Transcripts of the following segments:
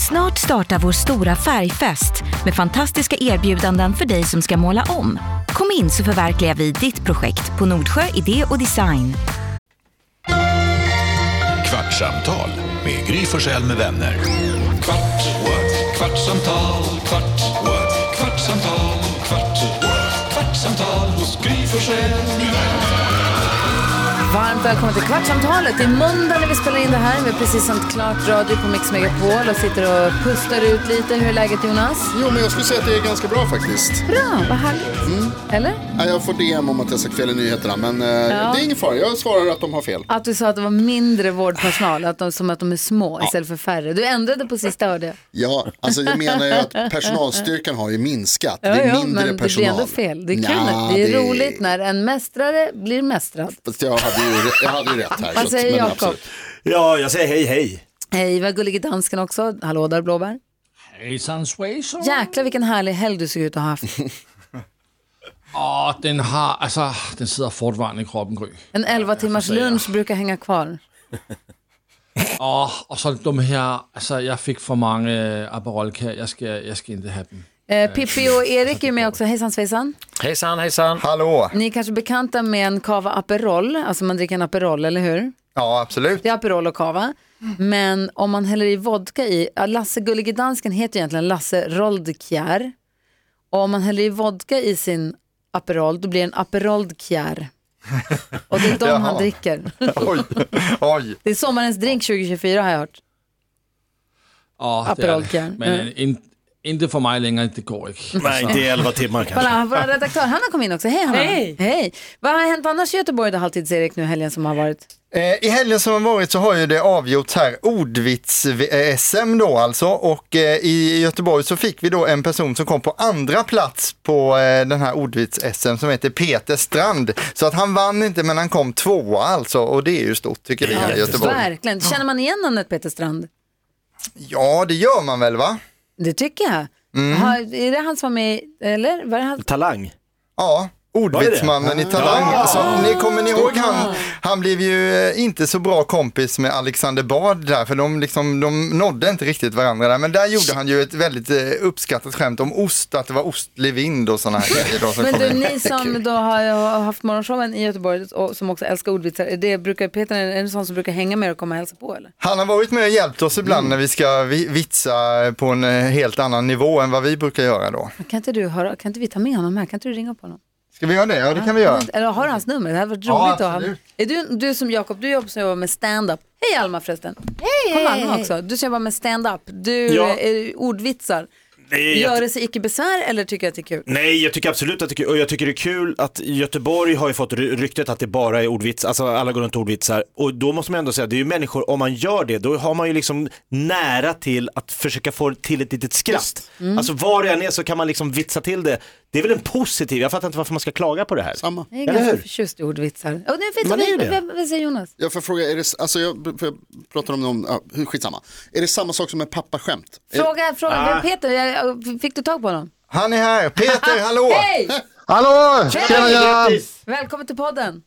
Snart startar vår stora färgfest med fantastiska erbjudanden för dig som ska måla om. Kom in så förverkligar vi ditt projekt på Nordsjö Idé och Design. Kvartsamtal med Gry Forssell med vänner. Kvart, what? Kvartsamtal, kvart, what? Kvartsamtal, kvart, what? Kvartsamtal hos Gry Forssell med vänner. Varmt välkommen till Kvartsamtalet. Det är måndag när vi spelar in det här. Vi har precis sänt klart radio på Mix Megapol och sitter och pustar ut lite. Hur är läget, Jonas? Jo, men jag skulle säga att det är ganska bra faktiskt. Bra, vad härligt. Eller? Ja, jag får DM om att jag ska kvälla nyheterna, men det är ingen fara. Jag svarar att de har fel. Att du sa att det var mindre vårdpersonal, som att de är små istället för färre. Du ändrade på sista, hörde. Ja, alltså jag menar ju att personalstyrkan har ju minskat. Det är mindre men personal. Det blir ändå fel. Det är kul. Det är roligt när en mästrare blir mästrad. Fast jag hade ju rätt här. Vad säger Jakob? Ja, jag säger hej, hej. Hej, vad gullig dansken också. Hallå där, Blåbär. Hejsan svejsan. Jäklar vilken härlig helg du ser ut att ha haft. Den sitter fortfarande i kroppen, Gry. En 11 timmars lunch brukar hänga kvar. Och så de här, jag fick för många Aperol, jag ska inte ha dem. Pippi och Erik är med också. Hejsan svejsan. Hejsan, hejsan. Hallå. Ni är kanske bekanta med en cava Aperol. Alltså man dricker en Aperol, eller hur? Ja, absolut. Det är Aperol och cava. Men om man häller i vodka i, Lasse Gullige Dansken heter egentligen Lasse Roldkjær. Och om man häller i vodka i sin Aperol, då blir det en Aperoldkjær. Och det är de han dricker. Oj. Det är sommarens drink 2024 har jag hört. Ja, Aperoldkjær. Men inte för mig längre, det går inte. Nej, inte 11 timmar kanske. Vår redaktör Hanna kom in också. Hej Hanna. Hej. Vad har hänt annars i Göteborg då, Halvtids-Erik, nu helgen som har varit? I helgen som har varit så har ju det avgjorts här ordvits-SM då alltså, och i Göteborg så fick vi då en person som kom på andra plats på den här ordvits-SM som heter Peter Strand. Så att han vann inte, men han kom tvåa alltså, och det är ju stort tycker vi här i Göteborg. Verkligen. Känner man igen namnet Peter Strand? Ja, det gör man väl, va? Det tycker jag. Är det han som var med, eller? Var det han? Talang. Ja. Ordvitsmannen i Talang. Alltså, kommer ni ihåg han blev ju inte så bra kompis med Alexander Bard där, för de nådde inte riktigt varandra där, men där gjorde han ju ett väldigt uppskattat skämt om ost, att det var ostlig vind och sådana här grejer då, som men du, ni som då har haft morgonshowen i Göteborg och som också älskar ordvitsar, brukar Peter, är det sån som brukar hänga med och komma och hälsa på, eller? Han har varit med och hjälpt oss ibland när vi ska vitsa på en helt annan nivå än vad vi brukar göra då. Kan inte vi ta med honom här? Kan inte du ringa på honom? Ska vi göra det? Ja, det kan vi göra. Eller har du hans nummer? Det hade varit roligt att ha. Är du som Jakob, du jobbar med stand-up. Hej Alma förresten. Hej. Alma också. Du jobbar med stand-up. Du är ordvitsar. Gör det sig icke besvär eller tycker att det är kul? Nej, jag tycker absolut att det är kul. Och jag tycker det är kul att Göteborg har ju fått ryktet att det bara är ordvits. Alltså alla går runt ordvitsar. Och då måste man ändå säga, det är ju människor, om man gör det, då har man ju liksom nära till att försöka få till ett litet skratt. Alltså var det än är så kan man liksom vitsa till det. Det är väl en positiv, jag fattar inte varför man ska klaga på det här. Samma. Jag är ganska förtjust i ordvitsar. Och vad säger Jonas? Jag får fråga, jag pratar om skitsamma. Är det samma sak som en pappaskämt? Fråga Peter, fick du tag på honom? Han är här, Peter, hallå! Hej! Hallå, tjena! Välkommen till podden.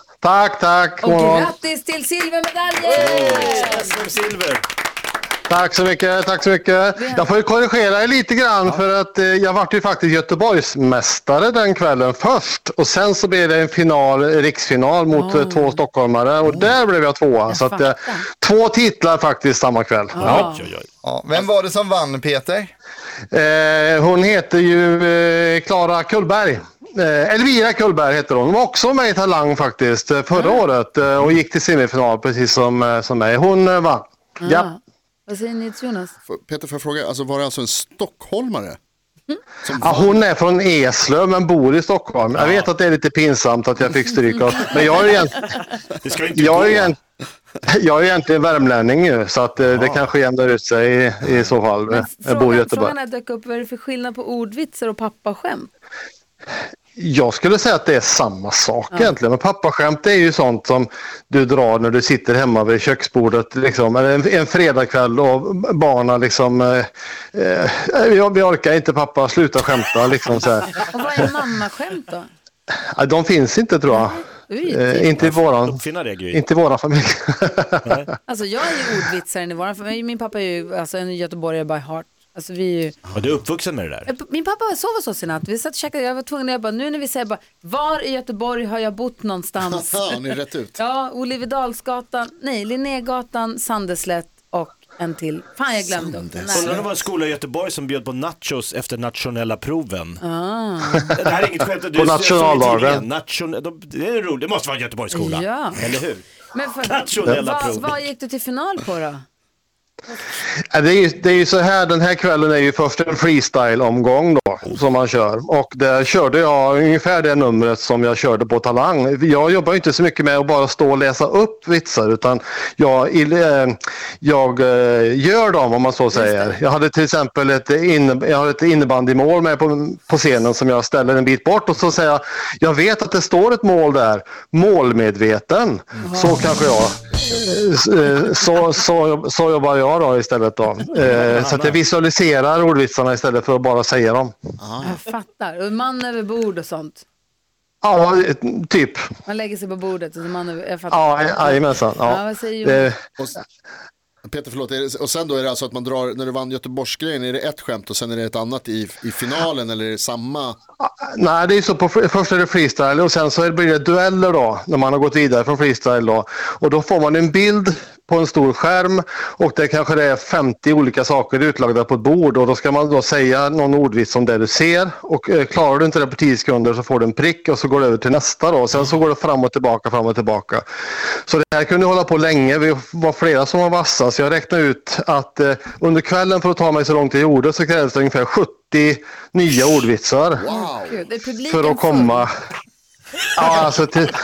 Tack. Och grattis till silvermedaljen! Silver. Tack så mycket. Jag får ju korrigera lite grann för att jag var ju faktiskt Göteborgsmästare den kvällen först. Och sen så blev det en riksfinal mot 2 stockholmare och där blev jag tvåa. Så att 2 titlar faktiskt samma kväll. Ja. Vem var det som vann, Peter? Hon heter ju Klara Kullberg. Elvira Kullberg heter hon. Hon var också med i Talang faktiskt förra året och gick till semifinal precis som mig. Hon vann. Ja. Vad säger ni, Jonas? Peter, får jag fråga, alltså var det alltså en stockholmare? Ja, hon är från Eslöv men bor i Stockholm. Jag vet att det är lite pinsamt att jag fick stryka. Men jag är egentligen värmlänning ju, så att det kanske jämnar ut sig i så fall. Jag bor i Göteborg. Frågan dök upp, vad är det för skillnad på ordvitsar och pappaskämt? Jag skulle säga att det är samma sak egentligen. Men pappaskämt är ju sånt som du drar när du sitter hemma vid köksbordet. Liksom, eller en fredagkväll och barnen liksom... vi orkar inte pappa, sluta skämta. Liksom, så här. Och vad är mammaskämt då? De finns inte tror jag. Inte i våran familj. Alltså jag är ju ordvitsaren i våran familj. Min pappa är ju alltså en göteborgare by heart. Alltså vi är ju... Och du är uppvuxen med det där? Min pappa sov hos oss i natt. Vi satt och käkade, jag var tvungen att nu när vi säger bara, var i Göteborg har jag bott någonstans? Har ni rätt ut? Ja, Olivedalsgatan, Linnégatan, Sandeslätt och en till. Fan, jag glömde. Undrar om det var en skola i Göteborg som bjöd på nachos efter nationella proven. Det här är inget skämt. På nationaldagen. Det är roligt, det måste vara en Göteborgsskola. Ja. Eller hur? Men nationella prov. Vad gick du till final på då? Det är ju så här, den här kvällen är ju först en freestyle-omgång då, som man kör. Och där körde jag ungefär det numret som jag körde på Talang. Jag jobbar inte så mycket med att bara stå och läsa upp vitsar, utan jag gör dem, om man så säger. Jag hade till exempel ett innebandymål med på scenen som jag ställer en bit bort och så säger jag vet att det står ett mål där, målmedveten. Så kanske jag... Så jobbar jag då istället då. Så att jag visualiserar ordvitsarna istället för att bara säga dem. Jag fattar. Och man över bord och sånt. Ja, typ. Man lägger sig på bordet och så man över... Jag fattar. Ja, jajamensan. Ja. Vad säger Peter, förlåt. Och sen då är det alltså att man drar, när du vann Göteborgsgrejen, är det ett skämt och sen är det ett annat i finalen, eller är det samma? Nej, det är så först är det freestyle och sen så blir det dueller då, när man har gått vidare från freestyle då. Och då får man en bild på en stor skärm och det kanske det är 50 olika saker utlagda på ett bord och då ska man då säga någon ordvits om det du ser och klarar du inte det på 10 sekunder så får du en prick och så går det över till nästa då och sen så går det fram och tillbaka. Så det här kunde hålla på länge, vi var flera som var vassa så jag räknade ut att under kvällen för att ta mig så långt jag gjorde så krävs det ungefär 70 nya ordvitsar. Wow. För att komma... Ja, alltså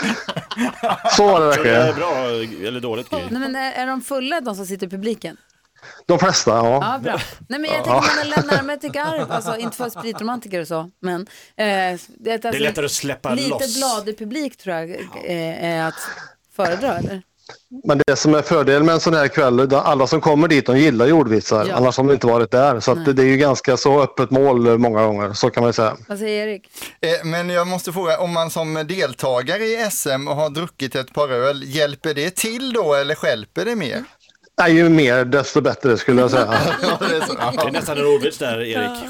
så var det verkligen. Det är bra eller dåligt grej. Nej, men är de fulla, de som sitter i publiken? De flesta, ja. Ja, bra. Nej, men jag tänker man är närmare till garv, alltså inte för spritromantiker och så, men det är lättare att släppa lite loss. Lite bladig publik tror jag är att föredra, eller? Men det som är fördel med en sån här kväll, alla som kommer dit, de gillar ordvitsar, annars har de inte varit där. Så att det är ju ganska så öppet mål många gånger, så kan man säga. Vad säger Erik? Men jag måste fråga, om man som deltagare i SM har druckit ett par öl, hjälper det till då eller stjälper det mer? Nej, ju mer desto bättre skulle jag säga. Det är nästan en ordvits där, Erik.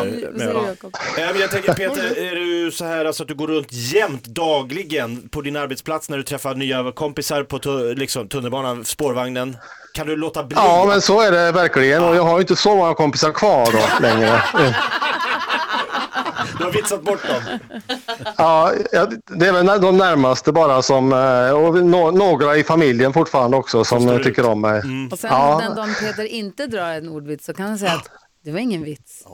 Själv. Jag tänker, Peter, är du så här alltså, att du går runt jämt dagligen på din arbetsplats när du träffar nya kompisar på tunnelbanan, spårvagnen? Kan du låta bli? Ja, men så är det verkligen. Och jag har ju inte så många kompisar kvar då längre. Du har vitsat bort dem. Ja, det är väl de närmaste bara som, och några i familjen fortfarande också som tycker om mig. Och sen den dagen Peter inte drar en ordvits så kan han säga att det var ingen vits.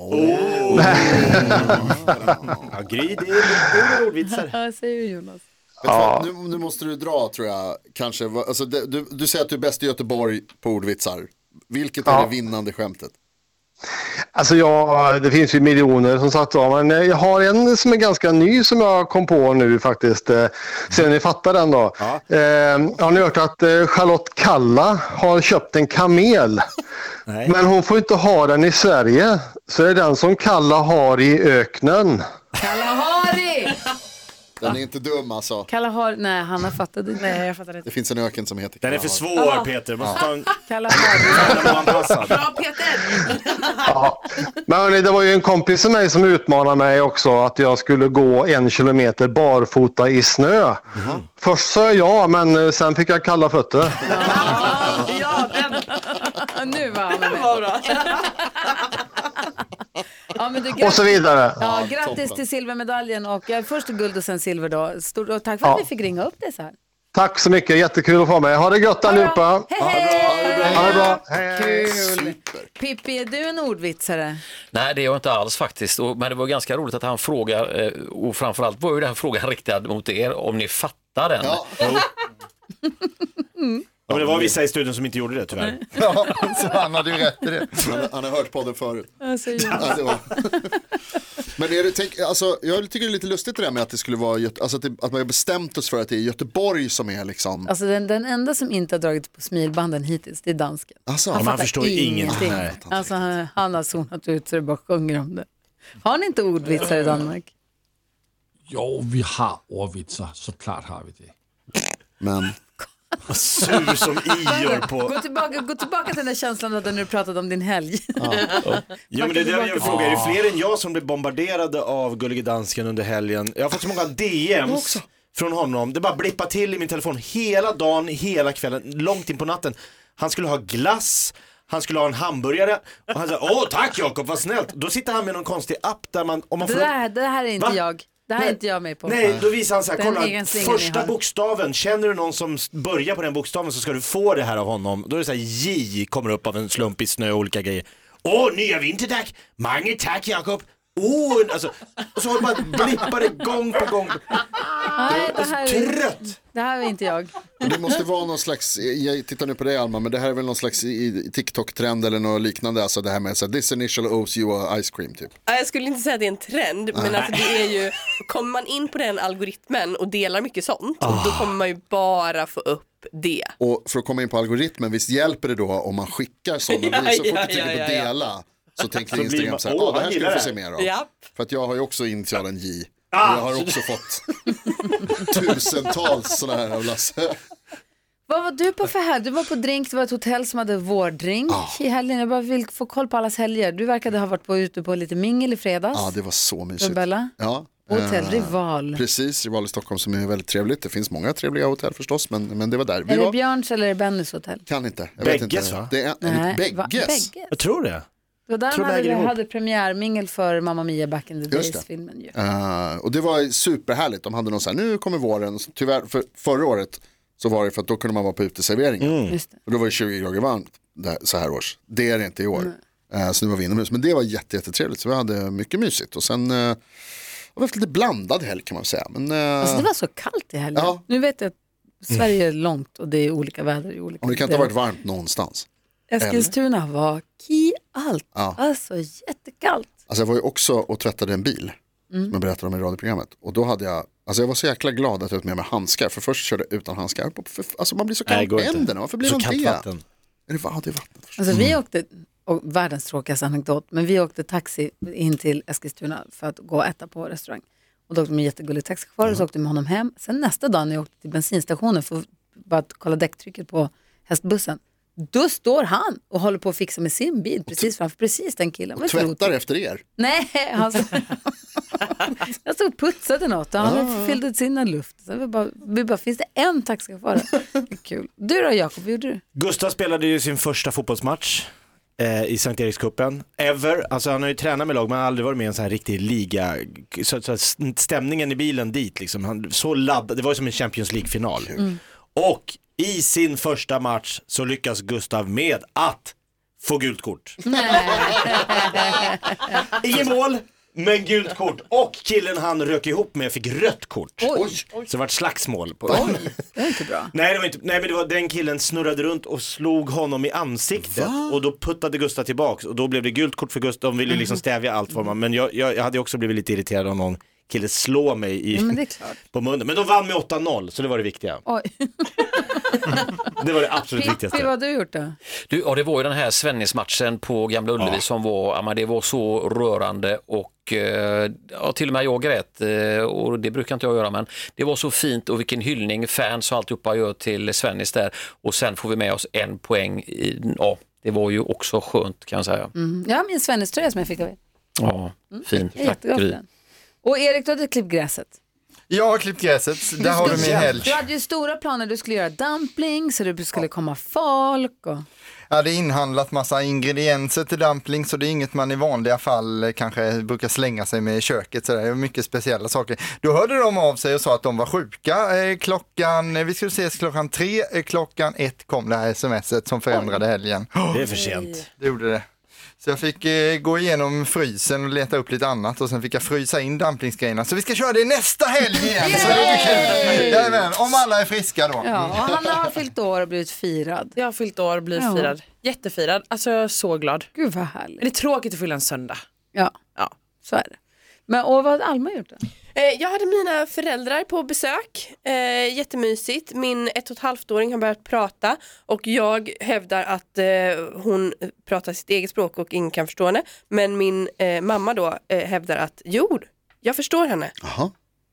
Ja, Gry, det är ordvitsar. Ja, säger Jonas. Ja. Nu måste du dra, tror jag, kanske. Alltså, du säger att du är bäst i Göteborg på ordvitsar. Vilket är det vinnande skämtet? Alltså det finns ju miljoner som sagt var, men jag har en som är ganska ny som jag kom på nu faktiskt. Sen ni fattar den då. Har ni hört att Charlotte Kalla har köpt en kamel? Nej. Men hon får inte ha den i Sverige. Så är den som Kalla har i öknen. Kalahari! Den är inte dum alltså. Kalahari, nej, Hanna fattade inte. Nej, jag fattade inte. Det finns en öken som heter Kalahari. Den är för svår, Peter. Måste ta en... Kalahari. Bra, Peter! Ja. Men hörni, det var ju en kompis med mig som utmanade mig också att jag skulle gå 1 kilometer barfota i snö. Först sa jag ja, men sen fick jag kalla fötter. Ja, den. Nu var han med. Bra. Ja, men och så vidare. Ja, grattis till silvermedaljen och först guld och sen silver då. Och tack för att vi fick ringa upp det så här. Tack så mycket, jättekul att få med. Ha det gött allihopa. Ha det bra. Kul. Pippi, är du en ordvitsare? Nej, det är jag inte alls faktiskt. Men det var ganska roligt att han frågar, och framförallt var ju den frågan riktad mot er, om ni fattar den. Ja. Ja, men det var vissa i studion som inte gjorde det tyvärr. Ja, så han hade ju rätt i det. Han har hört podden förut. Alltså, men är det, alltså, jag tycker det är lite lustigt det där med att det skulle vara alltså att man har bestämt oss för att det är Göteborg som är liksom. Alltså den enda som inte har dragit på smilbanden hittills, det är dansken. Alltså, man förstår ingenting. Alltså han har zonat ut så det bara sjunger om det. Har ni inte ordvitsar i Danmark? Jo, vi har ordvitsar, såklart har vi det. Men Sur som Ior på... Gå tillbaka till den där känslan när du pratade om din helg. Ja, men det är det jag vill fråga. Är det fler än jag som blev bombarderade av Gullige Dansken under helgen? Jag har fått så många DMs från honom. Det bara blippa till i min telefon hela dagen, hela kvällen, långt in på natten. Han skulle ha glass, han skulle ha en hamburgare och han sa, tack Jakob, vad snällt. Då sitter han med någon konstig app där man... Om man får... det här är inte jag. Det här är inte jag med på. Nej, då visar han så här, kolla, första bokstaven, känner du någon som börjar på den bokstaven så ska du få det här av honom. Då är det så här, J kommer upp av en slump i snö och olika grejer. Nya vinterdäck, många tack Jakob. Alltså, och så har man blippar det gång på gång. Nej, trött. Det här är inte jag. det måste vara någon slags, jag tittar nu på dig Alma, men det här är väl någon slags TikTok-trend eller något liknande, alltså det här med så här, this initial owes you a ice cream typ. Jag skulle inte säga att det är en trend, men alltså det är ju, kommer man in på den algoritmen och delar mycket sånt, då kommer man ju bara få upp det. Och för att komma in på algoritmen, visst hjälper det då om man skickar sådana, så fort du trycker på dela så tänker Instagram så här, det här ska du få se mer av. För att jag har ju också initialen J. Och jag har också fått tusentals sådana här av Lasse. Vad var du på för helg? Du var på drink, det var ett hotell som hade vårdrink i helgen. Jag bara vill få koll på allas helger. Du verkade ha varit ute på lite mingel i fredags. Ja, det var så mysigt. Bella? Ja. Hotell Rival. Precis, Rival i Stockholm som är väldigt trevligt. Det finns många trevliga hotell förstås, men det var där. Är det Björns eller är det Bennys hotell? Kan inte. Jag Bägges, vet inte. va? Det är Bägges. Jag tror det. Det var där man hade premiärmingel för Mamma Mia Back in the Days-filmen. Och det var superhärligt. De hade någon så här, nu kommer våren. Tyvärr, förra året så var det för att då kunde man vara på uteserveringen. Och då var det 20 grader varmt så här års. Det är det inte i år. Så nu var vi inomhus. Men det var jättetrevligt. Så vi hade mycket mysigt. Och sen har vi haft lite blandad helg kan man säga. Men, alltså det var så kallt i helgen. Ja. Nu vet jag att Sverige är långt och det är olika väder i olika. Och det kan inte ha varit varmt någonstans. Eskilstuna var allt. Alltså jättekallt. Alltså jag var ju också och tvättade en bil som jag berättade om i radioprogrammet. Och då hade jag var så jäkla glad att jag tog med mig handskar. För först körde jag utan handskar. Alltså man blir så kall på händerna. Varför blir man det? Vatten. Det är vatten. Alltså vi åkte, och världens tråkigaste anekdot, men vi åkte taxi in till Eskilstuna för att gå och äta på restaurang. Och då åkte med en jättegullig taxichaufför och så åkte med honom hem. Sen nästa dag när jag åkte till bensinstationen för att bara kolla däcktrycket på hästbussen. Då står han och håller på att fixa med sin bil precis framför den killen. Och tvättar efter er? Nej, jag stod och putsade något och han fyllde sin luft. Så vi bara, finns det en taxichaufför? Kul. Du då Jakob, vad gjorde du? Gustav spelade ju sin första fotbollsmatch i Sankt Erikscupen ever. Alltså han har ju tränat med lag men har aldrig varit med i en sån här riktig liga. Så stämningen i bilen dit liksom, så laddad, det var ju som en Champions League-final. Och i sin första match så lyckas Gustav med att få gult kort. Ingen mål, men gult kort. Och killen han rök ihop med fick rött kort. Oj. Så det var ett slagsmål. Det är inte bra. Nej, men det var den killen snurrade runt och slog honom i ansiktet. Och då puttade Gustav tillbaks. Och då blev det gult kort för Gustav. De ville liksom stävja allt för man. Men jag hade också blivit lite irriterad om någon kille slå mig på munnen. Men de vann med 8-0, så det var det viktiga. Oj. Det var det absolut viktigaste. Vad har du gjort då? Det var ju den här Svennis-matchen på Gamla Ullevi som var, det var så rörande och till och med jag grät och det brukar inte jag göra, men det var så fint och vilken hyllning fans och alltihopa gör till Svennis där och sen får vi med oss en poäng det var ju också skönt kan jag säga. Ja, min Svennis-tröja som jag fick av er. Ja, fint. Tack Gry. Och Erik, du hade klippt gräset. Jag har klippt gräset, där har du min helg. Du hade ju stora planer, du skulle göra dumplings så det skulle komma folk. Och... Jag hade inhandlat massa ingredienser till dumplings så det är inget man i vanliga fall kanske brukar slänga sig med i köket. Så det är mycket speciella saker. Då hörde de av sig och sa att de var sjuka. Vi skulle ses klockan 3, klockan 1 kom det här smset som förändrade helgen. Det är för sent. Det gjorde det. Så jag fick gå igenom frysen och leta upp lite annat och sen fick jag frysa in dumplingsgrejerna. Så vi ska köra det nästa helg igen. Så det blir kul. Jajamän, om alla är friska då. Ja, och han har fyllt år och blivit firad. Jag har fyllt år och blivit firad. Jättefirad. Alltså jag är så glad. Gud vad härligt. Det är tråkigt att fylla en söndag. Ja, så är det. Men och vad hade Alma gjort då? Jag hade mina föräldrar på besök. Jättemysigt. Min 1,5-åring har börjat prata och jag hävdar att hon pratar sitt eget språk och ingen kan förstå henne. Men min mamma då hävdar att jag förstår henne. Aha.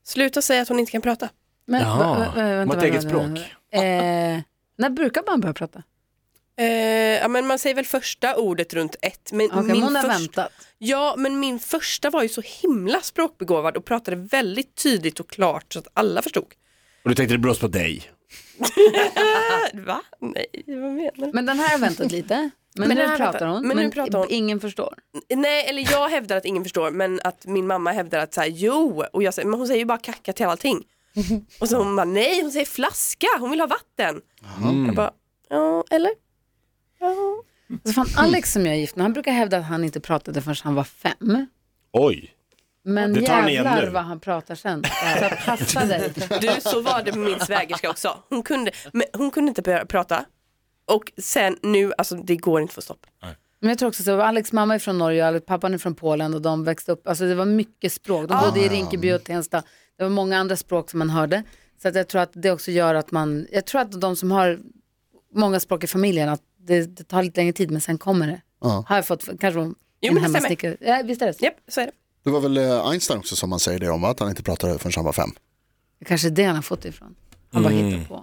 Sluta säga att hon inte kan prata. Men, Vänta, eget språk. När brukar man börja prata? Ja, men man säger väl första ordet runt 1. Men hon har väntat. Ja, men min första var ju så himla språkbegåvad och pratade väldigt tydligt och klart så att alla förstod. Och du tänkte det beror på dig? Va? Nej, vad menar du? Men den här har väntat lite. Men nu pratar hon. Men ingen förstår. Nej, eller jag hävdar att ingen förstår, men att min mamma hävdar att så här, jo, och jag säger, men hon säger ju bara kacka till allting. Och så hon bara, nej, hon säger flaska, hon vill ha vatten. Jag bara, ja, eller? Ja. Så fan, Alex som jag är gift med, han brukar hävda att han inte pratade förrän han var 5. Oj. Men det tar jävlar vad han pratar sen. Så passade. Du, så var det med min svägerska också. Hon kunde inte prata. Och sen nu, alltså det går inte för stopp. Men jag tror också så, Alex mamma är från Norge och Alex pappan är från Polen och de växte upp, alltså det var mycket språk. De bodde i Rinkeby och Tensta. Det var många andra språk som man hörde. Så att jag tror att det också gör att jag tror att de som har många språk i familjen, att det tar lite längre tid, men sen kommer det. Har jag fått kanske en hemmasnickare. Ja, visst är det? Japp, så är det. Det var väl Einstein också som man säger det om, att han inte pratade förrän han var 5. Kanske det han har fått ifrån. Han bara hittar på.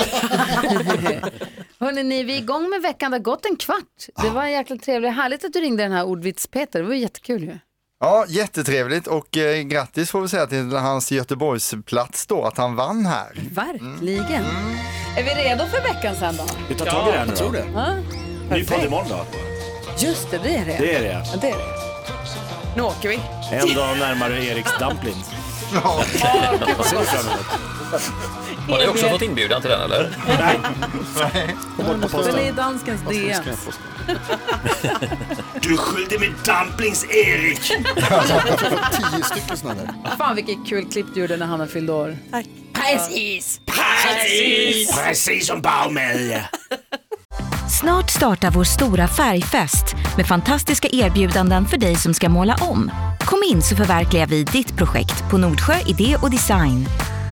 Hörrni, vi är igång med veckan. Det har gått en kvart. Det var jäkla trevligt. Härligt att du ringde den här Ordvits-Peter. Det var jättekul ju. Ja, jättetrevligt och grattis får vi säga till hans Göteborgsplats då, att han vann här. Verkligen. Är vi redo för veckan sen då? Vi tar tag i det här nu då. Jag tror det. Ny podd imorgon då. Just det, det är det. Det är det. Ja, det är det. Nu åker vi. En dag närmare Eriks dumplings. Ja. Ser du fram emot? Har ni också fått inbjudan till den eller? Nej. Den är i danskens DM. Du skyllde mig dumplings, Erik! 10 stycken sådana där. Fan vilket kul klipp du gjorde när han fyllde år. Tack. Precis som Baumel. Snart startar vår stora färgfest med fantastiska erbjudanden för dig som ska måla om. Kom in så förverkligar vi ditt projekt på Nordsjö Idé och Design.